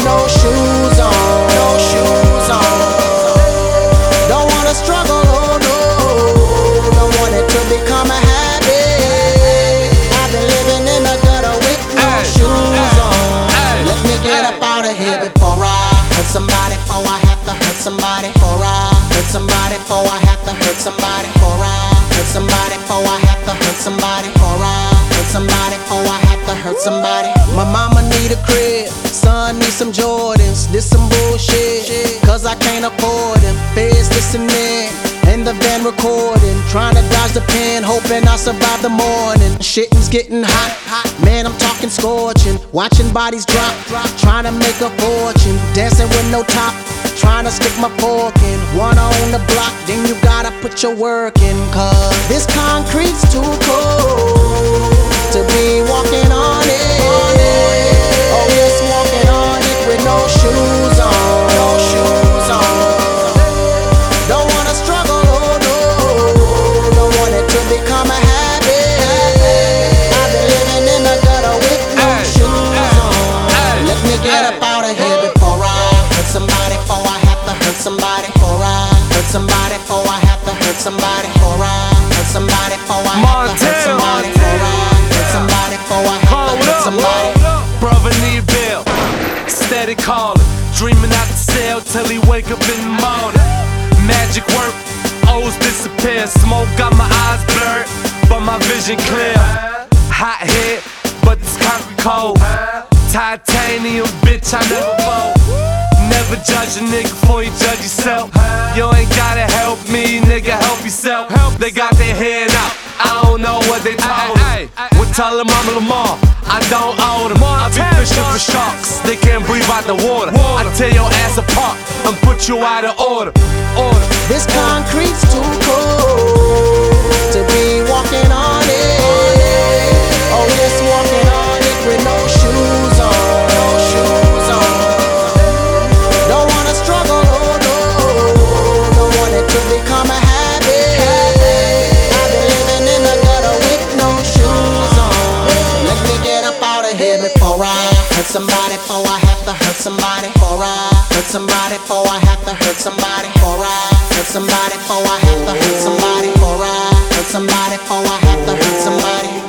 no shoes on. No shoes on. Don't wanna struggle, oh no. Don't want it to become a habit. I've been living in the gutter with no shoes on. Let me get up out of here before I hurt somebody. Before I have to hurt somebody. Before I hurt somebody. Before I have to hurt somebody. Before I hurt somebody. Before I have to hurt somebody. Before I hurt somebody. Before I have to hurt somebody. My mama need a crib, son need some Jordans. This some bullshit, cause I can't afford them. Feds listening, in the van recording, trying to dodge the pen, hoping I survive the morning. Shit's getting hot, man, I'm talking scorching. Watching bodies drop, trying to make a fortune. Dancing with no top, trying to stick my fork in. One on the block, then you gotta put your work in. Cause this concrete's too cold to be walking on it. Oh yes, walking on it with no shoes on. No shoes on. Don't wanna struggle, oh no. Don't want it to become a habit. I've been living in the gutter with no shoes on. Let me get up out of here before I hurt somebody. Before I have to hurt somebody. Before I hurt somebody. Before I have to hurt somebody. Before I hurt somebody. Before I have to hurt somebody. Before I hurt somebody. Before I have to hurt somebody. Brother need bill, steady calling, dreaming out the cell till he wake up in the morning. Magic work, O's disappear. Smoke got my eyes blurred, but my vision clear. Hot head, but this concrete cold. Titanium, bitch, I never fold. Never judge a nigga before you judge yourself. You ain't gotta help me, nigga, help yourself. They got their head out, I don't know what they told them. Well, tell them I'm Lamar, I don't owe them. I be fishing for sharks, they can't breathe out the water. I tear your ass apart and put you out of order. This concrete's too cold to be walking on it. Oh yes, walking on it with no shoes on. No shoes on. Don't wanna struggle, oh no. Don't want it to become a habit. I've been living in the gutter with no shoes on. Let me get up out of here before I hurt somebody. Before I have to hurt somebody. Before I hurt somebody. Before I have to hurt somebody. Before I hurt somebody. Before I have to hurt somebody. Before I hurt somebody. Before I have to hurt somebody.